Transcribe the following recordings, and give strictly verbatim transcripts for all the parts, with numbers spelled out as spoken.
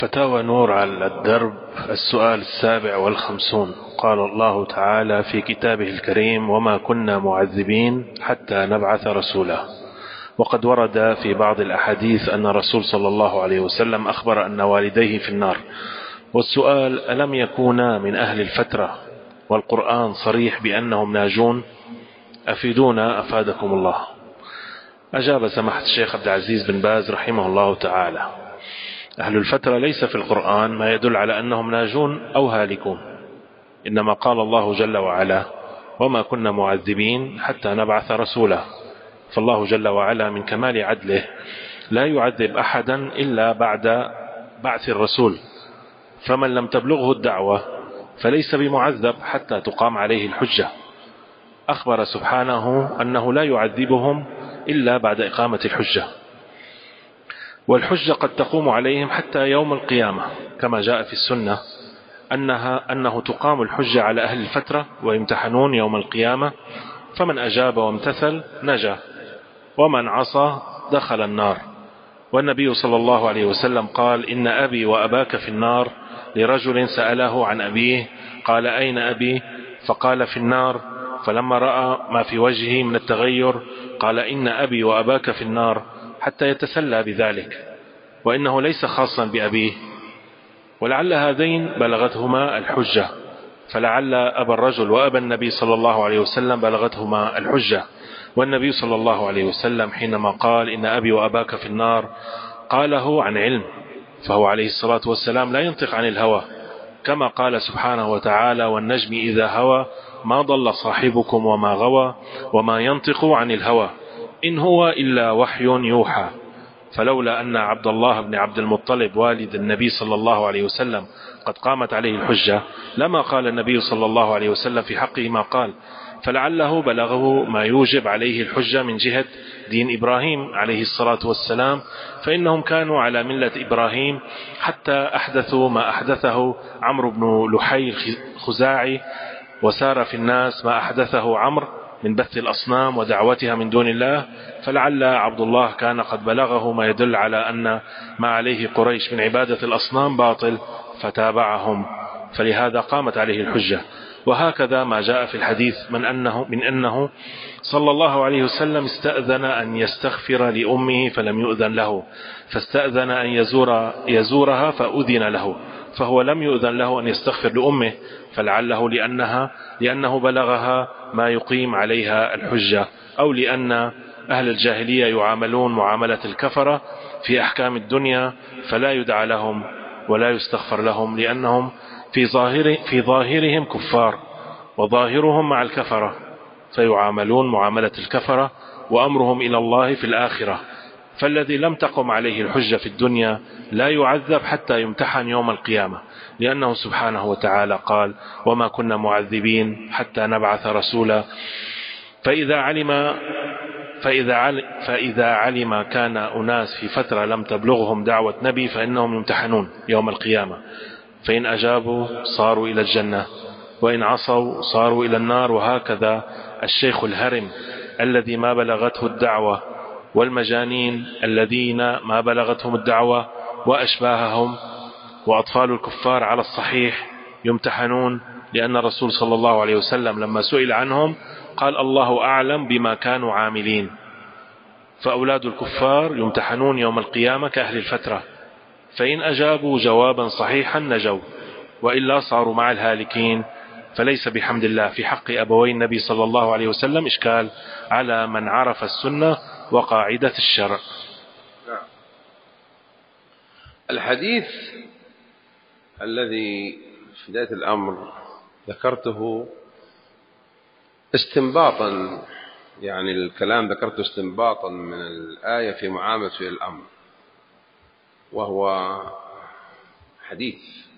فتاوى نور على الدرب، السؤال السابع والخمسون. قال الله تعالى في كتابه الكريم: وما كنا معذبين حتى نبعث رسولا. وقد ورد في بعض الأحاديث أن الرسول صلى الله عليه وسلم أخبر أن والديه في النار. والسؤال: ألم يكونا من أهل الفترة والقرآن صريح بأنهم ناجون؟ أفيدونا أفادكم الله. أجاب سماحة الشيخ عبد العزيز بن باز رحمه الله تعالى: أهل الفترة ليس في القرآن ما يدل على أنهم ناجون أو هالكون، إنما قال الله جل وعلا: وما كنا معذبين حتى نبعث رسولا. فالله جل وعلا من كمال عدله لا يعذب أحدا إلا بعد بعث الرسول، فمن لم تبلغه الدعوة فليس بمعذب حتى تقام عليه الحجة. أخبر سبحانه أنه لا يعذبهم إلا بعد إقامة الحجة، والحجة قد تقوم عليهم حتى يوم القيامة، كما جاء في السنة أنها أنه تقام الحجة على أهل الفترة ويمتحنون يوم القيامة، فمن أجاب وامتثل نجا، ومن عصى دخل النار. والنبي صلى الله عليه وسلم قال: إن أبي وأباك في النار، لرجل سأله عن أبيه قال: أين أبي؟ فقال: في النار. فلما رأى ما في وجهه من التغير قال: إن أبي وأباك في النار، حتى يتسلى بذلك، وإنه ليس خاصا بأبيه. ولعل هذين بلغتهما الحجة، فلعل أبا الرجل وأبا النبي صلى الله عليه وسلم بلغتهما الحجة. والنبي صلى الله عليه وسلم حينما قال: إن أبي وأباك في النار، قاله عن علم، فهو عليه الصلاة والسلام لا ينطق عن الهوى، كما قال سبحانه وتعالى: والنجم إذا هوى ما ضل صاحبكم وما غوى وما ينطق عن الهوى إن هو إلا وحي يوحى. فلولا أن عبد الله بن عبد المطلب والد النبي صلى الله عليه وسلم قد قامت عليه الحجة لما قال النبي صلى الله عليه وسلم في حقه ما قال، فلعله بلغه ما يوجب عليه الحجة من جهة دين إبراهيم عليه الصلاة والسلام، فإنهم كانوا على ملة إبراهيم حتى أحدثوا ما أحدثه عمرو بن لحي الخزاعي، وسار في الناس ما أحدثه عمرو من بث الأصنام ودعوتها من دون الله. فلعل عبد الله كان قد بلغه ما يدل على أن ما عليه قريش من عبادة الأصنام باطل فتابعهم، فلهذا قامت عليه الحجة. وهكذا ما جاء في الحديث من أنه, من أنه صلى الله عليه وسلم استأذن أن يستغفر لأمه فلم يؤذن له، فاستأذن أن يزور يزورها فأذن له، فهو لم يؤذن له أن يستغفر لأمه، فلعله لأنها لأنه بلغها ما يقيم عليها الحجة، أو لأن أهل الجاهلية يعاملون معاملة الكفرة في أحكام الدنيا، فلا يدعى لهم ولا يستغفر لهم، لأنهم في ظاهر في ظاهرهم كفار وظاهرهم مع الكفرة، فيعاملون معاملة الكفرة وأمرهم إلى الله في الآخرة. فالذي لم تقم عليه الحجة في الدنيا لا يعذب حتى يمتحن يوم القيامة، لأنه سبحانه وتعالى قال: وما كنا معذبين حتى نبعث رسولا. فإذا علم فإذا علم, فإذا علم كان أناس في فترة لم تبلغهم دعوة نبي فإنهم يمتحنون يوم القيامة، فإن أجابوا صاروا إلى الجنة، وإن عصوا صاروا إلى النار. وهكذا الشيخ الهرم الذي ما بلغته الدعوة، والمجانين الذين ما بلغتهم الدعوة، وأشباههم، وأطفال الكفار على الصحيح يمتحنون، لأن الرسول صلى الله عليه وسلم لما سئل عنهم قال: الله أعلم بما كانوا عاملين. فأولاد الكفار يمتحنون يوم القيامة كأهل الفترة، فإن أجابوا جوابا صحيحا نجوا، وإلا صاروا مع الهالكين. فليس بحمد الله في حق أبوي النبي صلى الله عليه وسلم إشكال على من عرف السنة وقاعدة الشرع. الحديث الذي في بداية الأمر ذكرته استنباطا، يعني الكلام ذكرته استنباطا من الآية في معاملة الأمر، وهو حديث،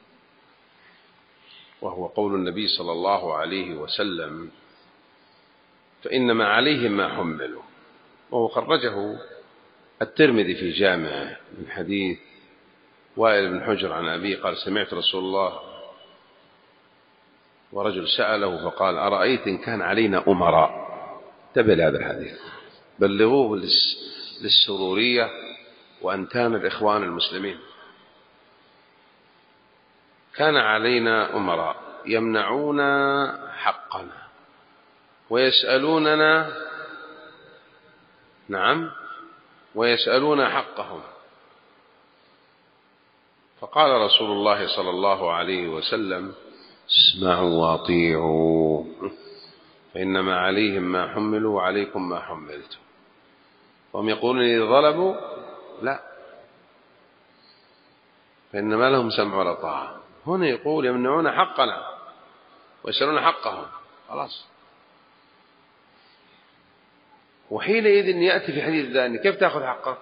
وهو قول النبي صلى الله عليه وسلم: فإنما عليهم ما حملوا. وهو خرجه الترمذي في جامعه من حديث وائل بن حجر عن أبيه قال: سمعت رسول الله، ورجل سأله فقال: أرأيت إن كان علينا أمراء. انتبه لهذا الحديث، بلغوه للسرورية وأنتان الإخوان المسلمين. كان علينا أمراء يمنعون حقنا ويسألوننا، نعم، ويسألون حقهم. فقال رسول الله صلى الله عليه وسلم: اسمعوا واطيعوا فإنما عليهم ما حملوا وعليكم ما حملتم. وهم يقولون إذا ظلموا لا، فإنما لهم سمع ولا طاعة. هنا يقول يمنعون حقنا ويسألون حقهم، خلاص. وحينئذ يأتي في حديث ذاني: كيف تأخذ حقه؟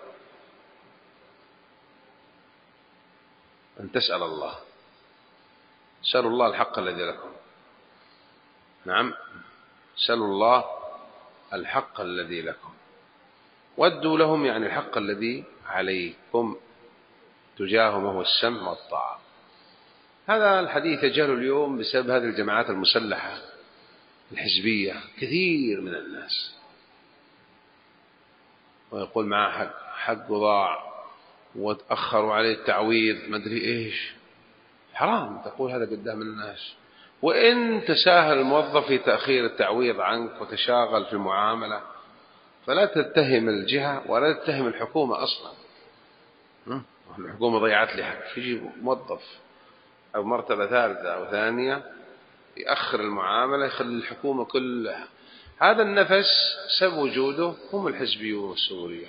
أن تسأل الله، سألوا الله الحق الذي لكم. نعم، سألوا الله الحق الذي لكم، ودوا لهم يعني الحق الذي عليكم تجاههم، وهو السمع والطاعة. هذا الحديث يجهل اليوم بسبب هذه الجماعات المسلحة الحزبية كثير من الناس، ويقول معه حق حق ضاع وتأخروا عليه التعويض ما أدري إيش. حرام تقول هذا قدام الناس. وإن تساهل الموظف في تأخير التعويض عنك وتشاغل في المعاملة فلا تتهم الجهة ولا تتهم الحكومة أصلا. الحكومة ضيعت لي حق، يجي موظف أو مرتبة ثالثة أو ثانية يأخر المعاملة يخلي الحكومة كلها. هذا النفس سبب وجوده هم الحزبيون والسورية،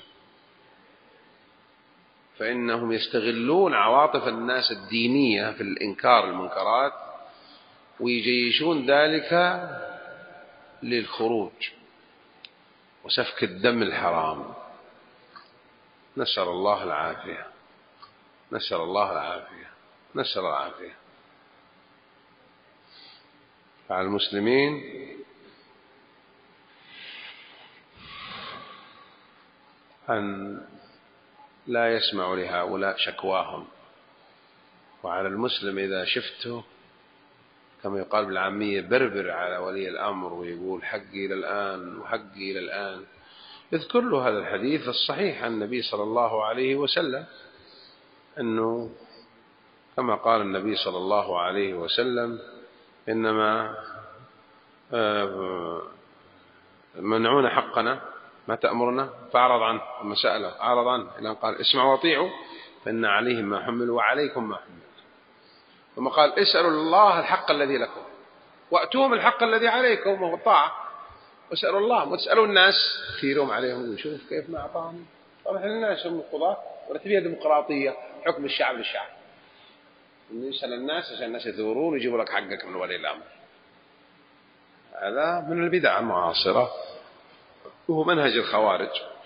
فإنهم يستغلون عواطف الناس الدينية في الإنكار المنكرات ويجيشون ذلك للخروج وسفك الدم الحرام. نسأل الله العافية، نسأل الله العافية، نسأل العافية. فعلى المسلمين أن لا يسمع لهؤلاء شكواهم، وعلى المسلم إذا شفته كما يقال بالعامية بربر على ولي الأمر ويقول حقي إلى الآن وحقي إلى الآن، يذكر له هذا الحديث الصحيح عن النبي صلى الله عليه وسلم أنه كما قال النبي صلى الله عليه وسلم: إنما منعون حقنا ما تأمرنا فأعرض عنه، وما سأله أعرض عنه، إلى قال: اسمعوا واطيعوا فإن عليهم ما حملوا وعليكم ما حملوا. ثم قال: اسألوا الله الحق الذي لكم وأتوهم الحق الذي عليكم وهو الطاعة، واسألوا الله وتسألوا الناس كثيرهم عليهم. شوف كيف ما أعطاهم. طبعا الناس هم القضاة ولا تبيها ديمقراطية حكم الشعب للشعب. نسأل الناس عشان الناس يثورون ويجيبوا لك حقك من ولي الأمر. هذا من البدع المعاصرة وهو منهج الخوارج.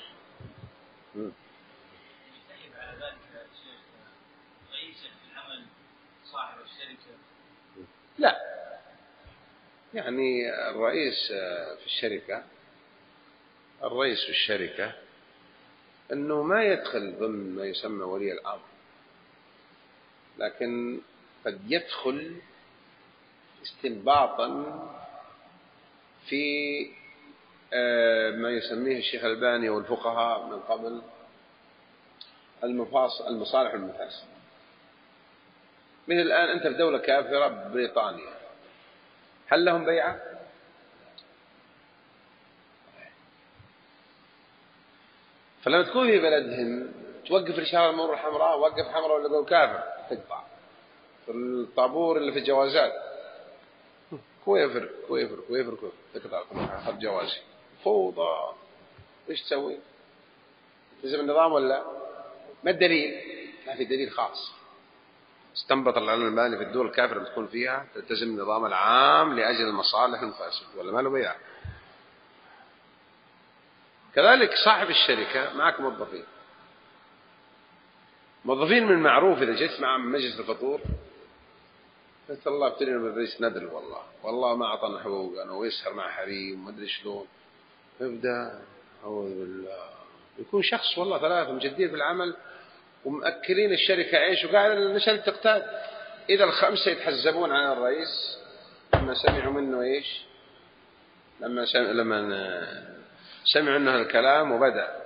لا، يعني الرئيس في الشركة الرئيس في الشركة أنه ما يدخل ضمن ما يسمى ولي الأمر، لكن قد يدخل استنباطا في ما يسميه الشيخ الألباني والفقهاء من قبل المصالح والمفاسد. مثل الآن أنت في دولة كافرة بريطانيا، هل لهم بيعة؟ فلما تكون في بلدهم توقف الإشارة المرور الحمراء، وقف حمراء ولا قول كافر تقطع في الطابور اللي في الجوازات، كويفر كويفر كويفر كويفر تقطع خط جوازي. فوضى. إيش تسوي؟ تلزم النظام ولا ما الدليل؟ ما في دليل خاص. استنبط العلم المالي في الدول الكافرة بتكون فيها تلتزم النظام العام لأجل المصالح الفاسد ولا ما له بيع. كذلك صاحب الشركة معك موظفين موظفين من معروف إذا جيت مع مجلس الفطور قلت الله ابتلينا بالرئيس ندل والله والله ما أعطانا حقوقنا ويسهر مع حريم ما أدري شلون، يبدأ أعوذ بالله. يكون شخص والله ثلاثة مجدين في العمل ومأكلين الشركة عيش وقاعد نشل تقتاد. إذا الخمسة يتحزبون عن الرئيس لما سمعوا منه إيش لما سمع لما سمعوا منه الكلام وبدأ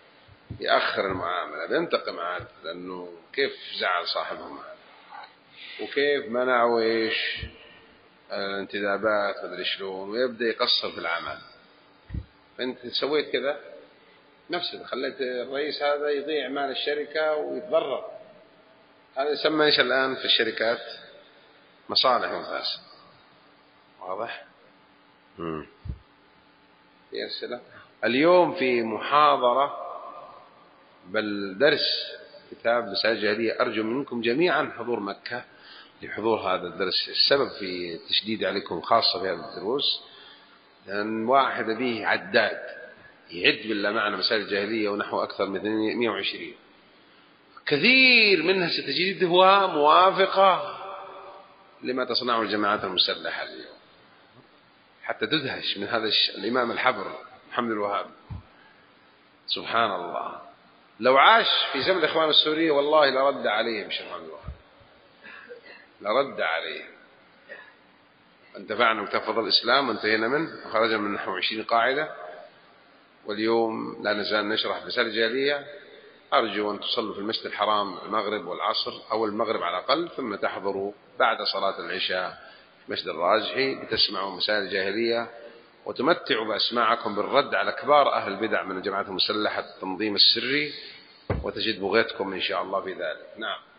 يأخر المعاملة بينتقم عاد لأنه كيف زعل صاحبهم. وكيف منعوا إيش الانتدابات مدري شلون، ويبدأ يقصر في العمل. فأنت سويت كذا نفسه، خليت الرئيس هذا يضيع مال الشركة ويتضرر. هذا يسمى إيش الآن في الشركات؟ مصالح ومفاسد. واضح؟ مم. في أسئلة؟ اليوم في محاضرة بل درس كتاب مسائل الجاهلية، أرجو منكم جميعا حضور مكة لحضور هذا الدرس. السبب في التشديد عليكم خاصة في هذه الدروس لأن واحد به عداد يعد بالله معنا مسائل الجاهلية ونحو أكثر من مئة وعشرين، كثير منها ستجدها موافقة لما تصنعه الجماعات المسلحة اليوم، حتى تدهش من هذا الإمام الحبر محمد الوهاب. سبحان الله، لو عاش في زمن الإخوان السورية والله لرد عليهم الشيخ محمد الوهاب، لرد عليهم. انتفعنا بكتاب فضل الإسلام وانتهينا منه وخرجنا من نحو عشرين قاعدة، واليوم لا نزال نشرح مسائل الجاهلية. أرجو أن تصلوا في المسجد الحرام المغرب والعصر أو المغرب على الأقل، ثم تحضروا بعد صلاة العشاء في مسجد الراجحي لتسمعوا مسائل الجاهلية وتمتعوا بأسماعكم بالرد على كبار أهل البدع من الجماعات المسلحة التنظيم السري، وتجد بغيتكم إن شاء الله في ذلك. نعم.